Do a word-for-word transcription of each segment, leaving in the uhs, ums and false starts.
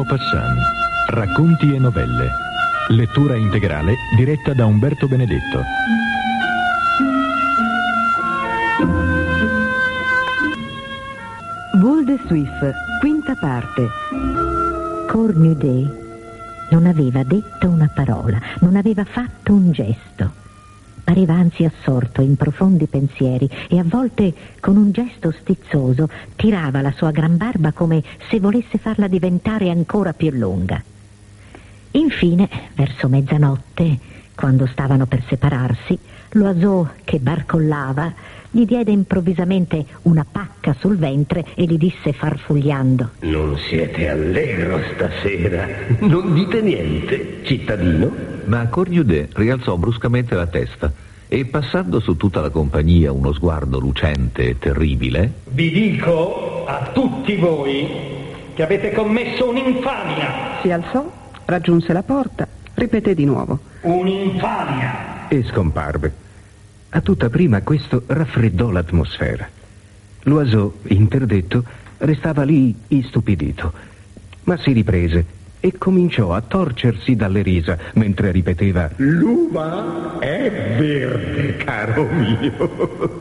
Maupassant. Racconti e novelle. Lettura integrale diretta da Umberto Benedetto. Boule de Suif, quinta parte. Cornudet non aveva detto una parola, non aveva fatto un gesto. Pareva anzi assorto in profondi pensieri e a volte con un gesto stizzoso tirava la sua gran barba come se volesse farla diventare ancora più lunga. Infine, verso mezzanotte, quando stavano per separarsi, Loiseau, che barcollava, gli diede improvvisamente una pacca sul ventre e gli disse farfugliando: Non siete allegro stasera? Non dite niente, cittadino? Ma Cornudet rialzò bruscamente la testa e, passando su tutta la compagnia uno sguardo lucente e terribile: Vi dico a tutti voi che avete commesso un'infamia. Si alzò, raggiunse la porta, ripeté di nuovo: Un'infamia. E scomparve. A tutta prima questo raffreddò l'atmosfera. Loiseau, interdetto, restava lì istupidito, ma si riprese e cominciò a torcersi dalle risa mentre ripeteva: L'uva è verde, caro mio.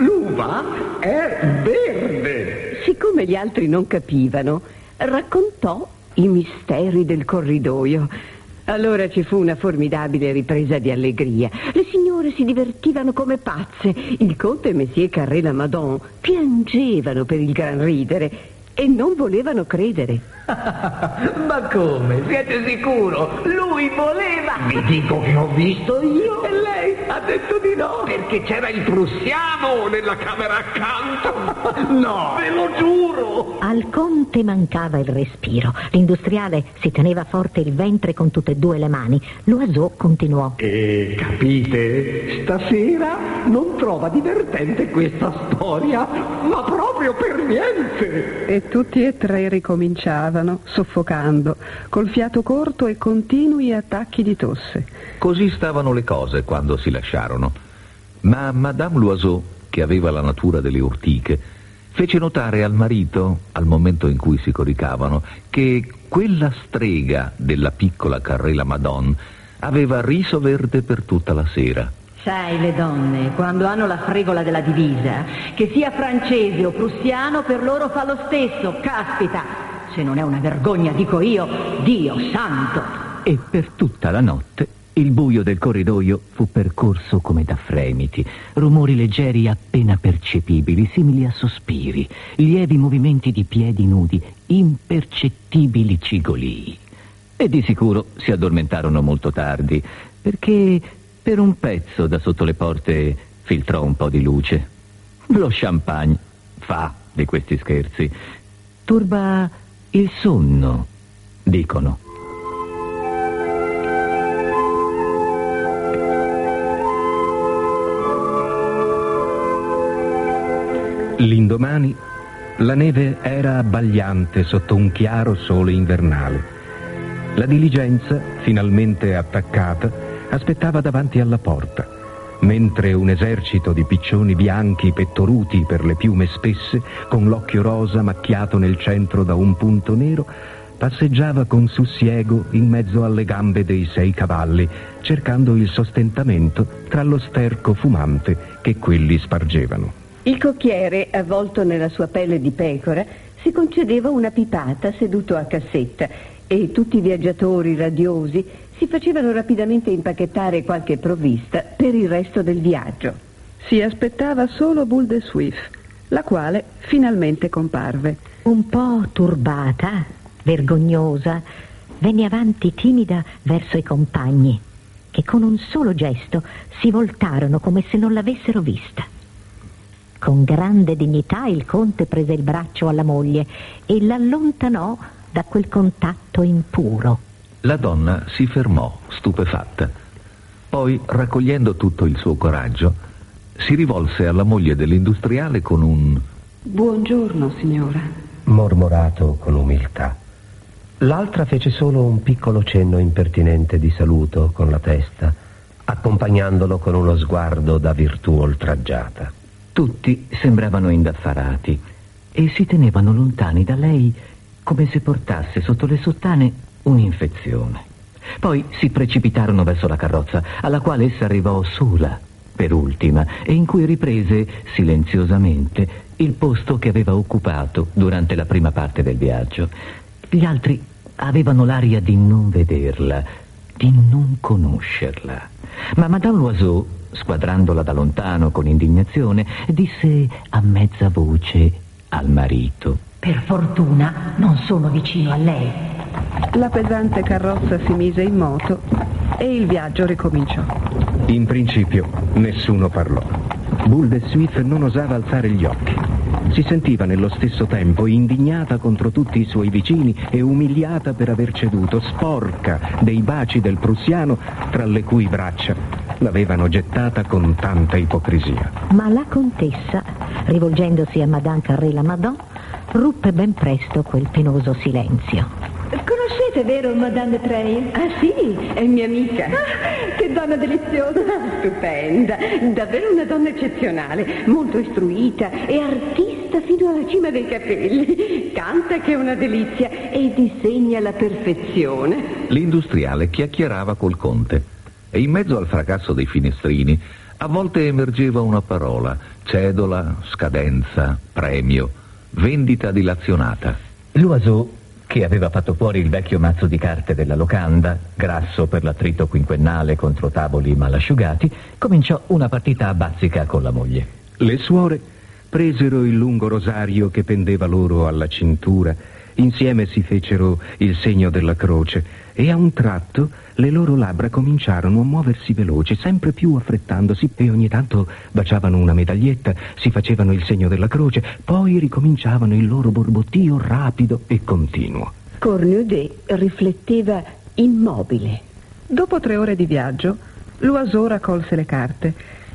L'uva è verde. Siccome gli altri non capivano, raccontò i misteri del corridoio. Allora ci fu una formidabile ripresa di allegria. Le signore si divertivano come pazze. Il conte e Messier Carré-Lamadon piangevano per il gran ridere e non volevano credere. Ma come? Siete sicuro? Lui voleva. Vi dico che ho visto io. E lei ha detto di no. Perché c'era il prussiano nella camera accanto. No, ve lo giuro. Al conte mancava il respiro. L'industriale si teneva forte il ventre con tutte e due le mani. Loiseau continuò: E capite? Stasera non trova divertente questa storia, ma proprio per niente. E tutti e tre ricominciavano, soffocando, col fiato corto e continui attacchi di tosse. Così stavano le cose quando si lasciarono. Ma Madame Loiseau, che aveva la natura delle ortiche, fece notare al marito, al momento in cui si coricavano, che quella strega della piccola Carré-Lamadon aveva riso verde per tutta la sera. Sai, le donne, quando hanno la fregola della divisa, che sia francese o prussiano, per loro fa lo stesso. Caspita, se non è una vergogna, dico io, Dio santo. E per tutta la notte il buio del corridoio fu percorso come da fremiti, rumori leggeri appena percepibili, simili a sospiri, lievi movimenti di piedi nudi, impercettibili cigolii. E di sicuro si addormentarono molto tardi, perché per un pezzo da sotto le porte filtrò un po' di luce. Lo champagne fa di questi scherzi. Turba il sonno, dicono. L'indomani la neve era abbagliante sotto un chiaro sole invernale. La diligenza, finalmente attaccata, aspettava davanti alla porta, mentre un esercito di piccioni bianchi pettoruti per le piume spesse, con l'occhio rosa macchiato nel centro da un punto nero, passeggiava con sussiego in mezzo alle gambe dei sei cavalli, cercando il sostentamento tra lo sterco fumante che quelli spargevano. Il cocchiere, avvolto nella sua pelle di pecora, si concedeva una pipata seduto a cassetta e tutti i viaggiatori radiosi si facevano rapidamente impacchettare qualche provvista per il resto del viaggio. Si aspettava solo Boule de Suif, la quale finalmente comparve. Un po' turbata, vergognosa, venne avanti timida verso i compagni, che con un solo gesto si voltarono come se non l'avessero vista. Con grande dignità il conte prese il braccio alla moglie e l'allontanò da quel contatto impuro. La donna si fermò, stupefatta. Poi, raccogliendo tutto il suo coraggio, si rivolse alla moglie dell'industriale con un «Buongiorno, signora», mormorato con umiltà. L'altra fece solo un piccolo cenno impertinente di saluto con la testa, accompagnandolo con uno sguardo da virtù oltraggiata. Tutti sembravano indaffarati e si tenevano lontani da lei come se portasse sotto le sottane un'infezione. Poi si precipitarono verso la carrozza, alla quale essa arrivò sola, per ultima, e in cui riprese silenziosamente il posto che aveva occupato durante la prima parte del viaggio. Gli altri avevano l'aria di non vederla, di non conoscerla. Ma Madame Loiseau, squadrandola da lontano con indignazione, disse a mezza voce al marito: per fortuna non sono vicino a lei. La pesante carrozza si mise in moto e il viaggio ricominciò. In principio nessuno parlò. Boule de Suif non osava alzare gli occhi. Si sentiva nello stesso tempo indignata contro tutti i suoi vicini e umiliata per aver ceduto, sporca dei baci del prussiano tra le cui braccia l'avevano gettata con tanta ipocrisia. Ma la contessa, rivolgendosi a Madame Carré-Lamadon, ruppe ben presto quel penoso silenzio. Conoscete, vero, Madame de Treuil? Ah sì, è mia amica. Ah, che donna deliziosa. Stupenda, davvero una donna eccezionale, molto istruita e artista fino alla cima dei capelli. Canta che è una delizia e disegna alla perfezione. L'industriale chiacchierava col conte e in mezzo al fracasso dei finestrini a volte emergeva una parola: cedola, scadenza, premio, vendita dilazionata. Loiseau, che aveva fatto fuori il vecchio mazzo di carte della locanda, grasso per l'attrito quinquennale contro tavoli malasciugati, cominciò una partita a bazzica con la moglie. Le suore presero il lungo rosario che pendeva loro alla cintura, insieme si fecero il segno della croce e a un tratto le loro labbra cominciarono a muoversi veloci, sempre più affrettandosi, e ogni tanto baciavano una medaglietta, si facevano il segno della croce, poi ricominciavano il loro borbottio rapido e continuo. Cornudet rifletteva immobile. Dopo tre ore di viaggio, Loiseau raccolse le carte.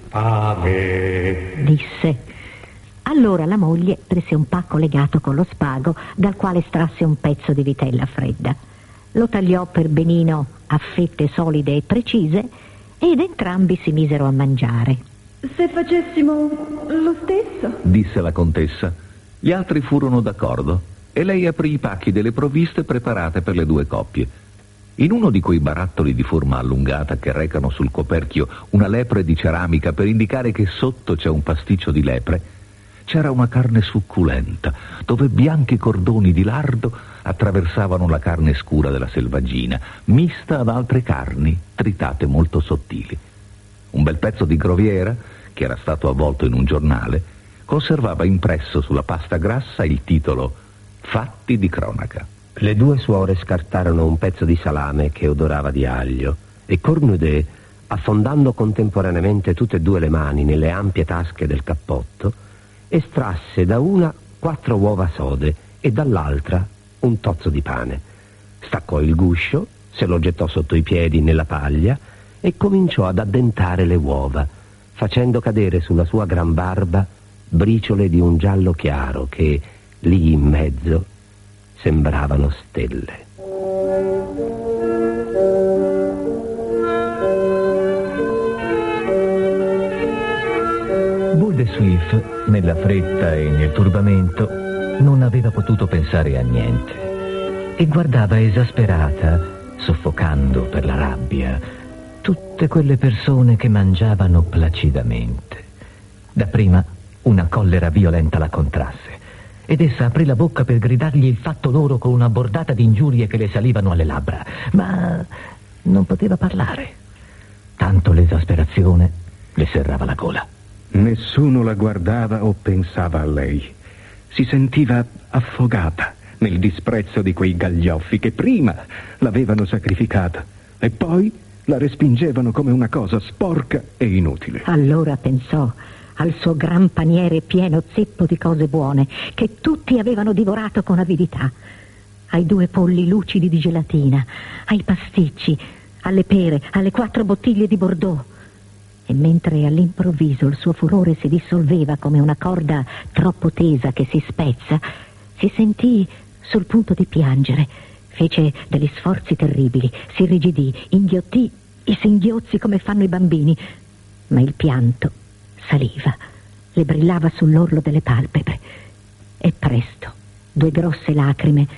Ave, disse. Allora la moglie prese un pacco legato con lo spago, dal quale estrasse un pezzo di vitella fredda. Lo tagliò per benino a fette solide e precise ed entrambi si misero a mangiare. Se facessimo lo stesso? Disse la contessa. Gli altri furono d'accordo e lei aprì i pacchi delle provviste preparate per le due coppie. In uno di quei barattoli di forma allungata che recano sul coperchio una lepre di ceramica per indicare che sotto c'è un pasticcio di lepre, c'era una carne succulenta, dove bianchi cordoni di lardo attraversavano la carne scura della selvaggina, mista ad altre carni tritate molto sottili. Un bel pezzo di groviera, che era stato avvolto in un giornale, conservava impresso sulla pasta grassa il titolo «Fatti di cronaca». Le due suore scartarono un pezzo di salame che odorava di aglio e Cornudet, affondando contemporaneamente tutte e due le mani nelle ampie tasche del cappotto, estrasse da una quattro uova sode e dall'altra un tozzo di pane. Staccò il guscio, se lo gettò sotto i piedi nella paglia e cominciò ad addentare le uova, facendo cadere sulla sua gran barba briciole di un giallo chiaro che, lì in mezzo, sembravano stelle. Boule de Suif, nella fretta e nel turbamento, non aveva potuto pensare a niente e guardava esasperata, soffocando per la rabbia, tutte quelle persone che mangiavano placidamente. Dapprima una collera violenta la contrasse ed essa aprì la bocca per gridargli il fatto loro con una bordata di ingiurie che le salivano alle labbra, ma non poteva parlare. Tanto l'esasperazione le serrava la gola. Nessuno la guardava o pensava a lei. Si sentiva affogata nel disprezzo di quei gaglioffi che prima l'avevano sacrificata e poi la respingevano come una cosa sporca e inutile. Allora pensò al suo gran paniere pieno zeppo di cose buone che tutti avevano divorato con avidità, ai due polli lucidi di gelatina, ai pasticci, alle pere, alle quattro bottiglie di Bordeaux. E mentre all'improvviso il suo furore si dissolveva come una corda troppo tesa che si spezza, si sentì sul punto di piangere, fece degli sforzi terribili, si irrigidì, inghiottì i singhiozzi come fanno i bambini, ma il pianto saliva, le brillava sull'orlo delle palpebre e presto due grosse lacrime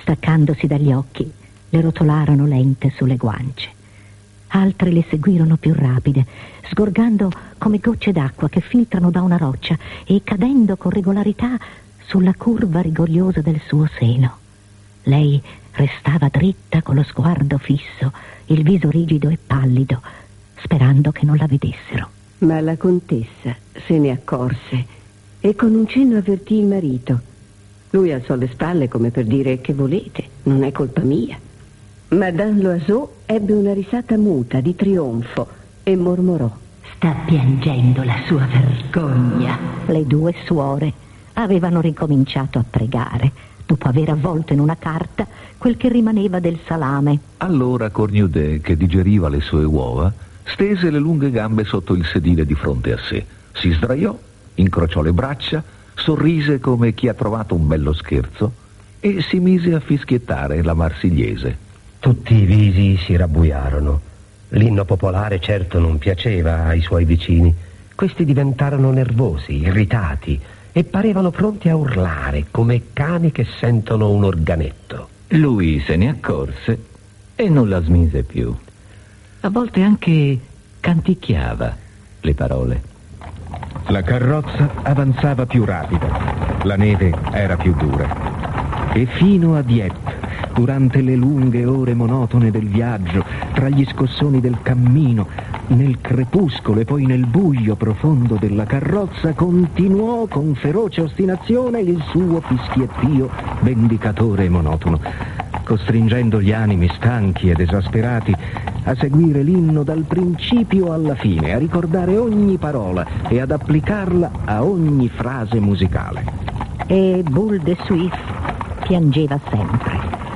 staccandosi dagli occhi, le rotolarono lente sulle guance. Altre le seguirono più rapide, sgorgando come gocce d'acqua che filtrano da una roccia e cadendo con regolarità sulla curva rigogliosa del suo seno. Lei restava dritta con lo sguardo fisso, il viso rigido e pallido, sperando che non la vedessero. Ma la contessa se ne accorse e con un cenno avvertì il marito. Lui alzò le spalle come per dire: che volete, non è colpa mia. Madame Loiseau ebbe una risata muta di trionfo e mormorò: sta piangendo la sua vergogna. Le due suore avevano ricominciato a pregare, dopo aver avvolto in una carta quel che rimaneva del salame. Allora Cornudet, che digeriva le sue uova, stese le lunghe gambe sotto il sedile di fronte a sé, si sdraiò, incrociò le braccia, sorrise come chi ha trovato un bello scherzo e si mise a fischiettare la marsigliese. Tutti i visi si rabbuiarono. L'inno popolare certo non piaceva ai suoi vicini. Questi diventarono nervosi, irritati e parevano pronti a urlare come cani che sentono un organetto. Lui se ne accorse e non la smise più. A volte anche canticchiava le parole. La carrozza avanzava più rapida, la neve era più dura. E fino a Dieppe, durante le lunghe ore monotone del viaggio, tra gli scossoni del cammino, nel crepuscolo e poi nel buio profondo della carrozza, continuò con feroce ostinazione il suo fischiettio vendicatore e monotono, costringendo gli animi stanchi ed esasperati a seguire l'inno dal principio alla fine, a ricordare ogni parola e ad applicarla a ogni frase musicale. E Boule de Suif piangeva sempre.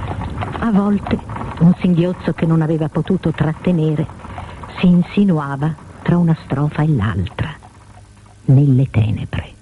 A volte un singhiozzo che non aveva potuto trattenere si insinuava tra una strofa e l'altra, nelle tenebre.